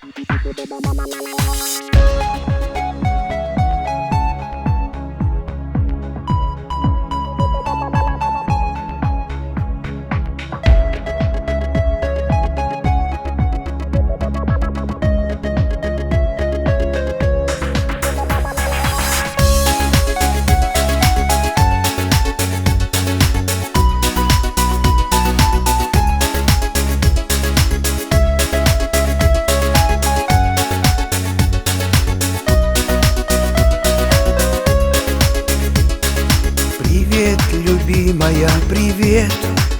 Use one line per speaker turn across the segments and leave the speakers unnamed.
Привет, любимая, привет.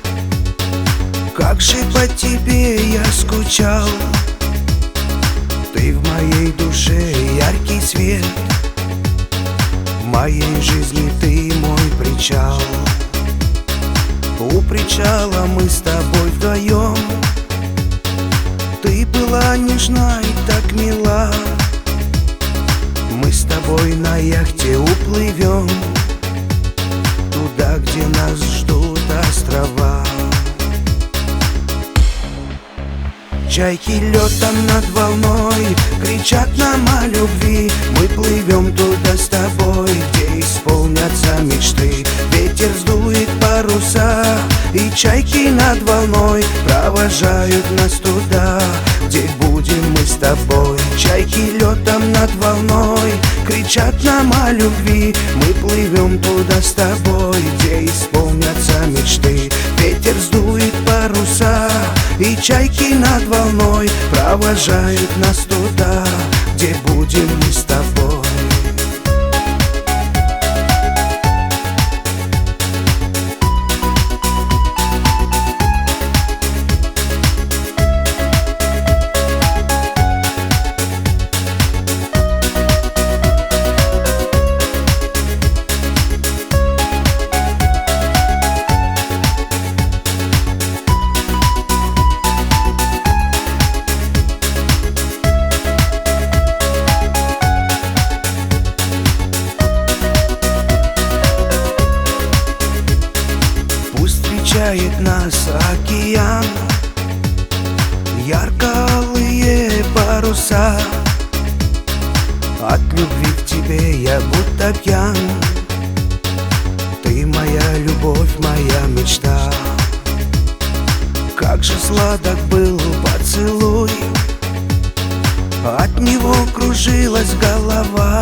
Как же по тебе я скучал. Ты в моей душе яркий свет. В моей жизни ты мой причал. У причала мы с тобой вдвоем. Ты была нежна и так мила. Мы с тобой на яхте уплывем туда, где нас ждут острова. Чайки летом над волной кричат нам о любви. Мы плывем туда с тобой, где исполнятся мечты. Ветер сдует паруса, и чайки над волной провожают нас туда, где будем мы с тобой. Чайки летом над волной кричат нам о любви. Мы плывем туда с тобой, где исполнятся мечты. Ветер сдует паруса, и чайки над волной провожают нас туда, где будем мы с тобой. Встречает нас океан, ярко-алые паруса. От любви к тебе я будто пьян. Ты моя любовь, моя мечта. Как же сладок был поцелуй, от него кружилась голова.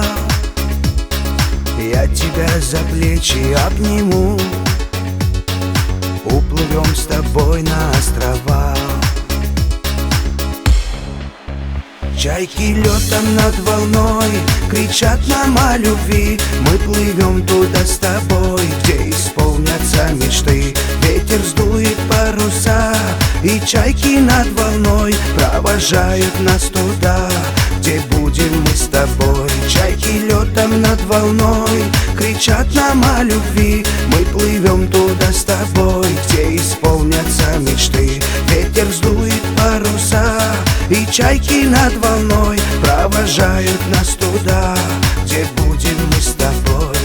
Я тебя за плечи обниму, уплывем с тобой на острова. Чайки летом над волной кричат нам о любви. Мы плывем туда с тобой, где исполнятся мечты. Ветер сдует паруса, и чайки над волной провожают нас туда, где будем мы с тобой. Чайки летом над волной кричат нам о любви. Мы плывем туда с тобой, где исполнятся мечты. Ветер сдует паруса, и чайки над волной провожают нас туда, где будем мы с тобой.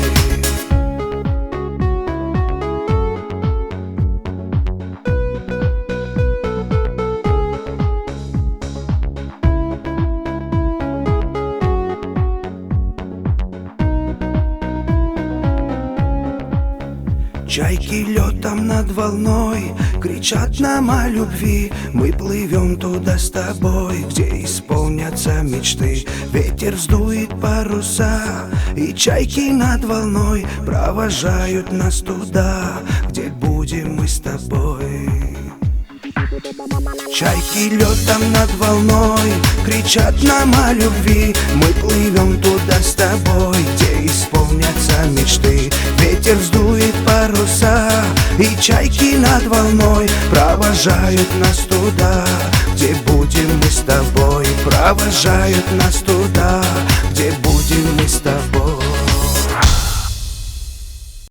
Чайки летом над волной кричат нам о любви. Мы плывем туда с тобой, где исполнятся мечты. Ветер сдует паруса, и чайки над волной провожают нас туда, где будем мы с тобой. Чайки летом над волной кричат нам о любви. Мы плывем туда с тобой, где исполнятся мечты. Ветер сдует паруса, и чайки над волной провожают нас туда, где будем мы с тобой. Провожают нас туда, где будем мы с тобой.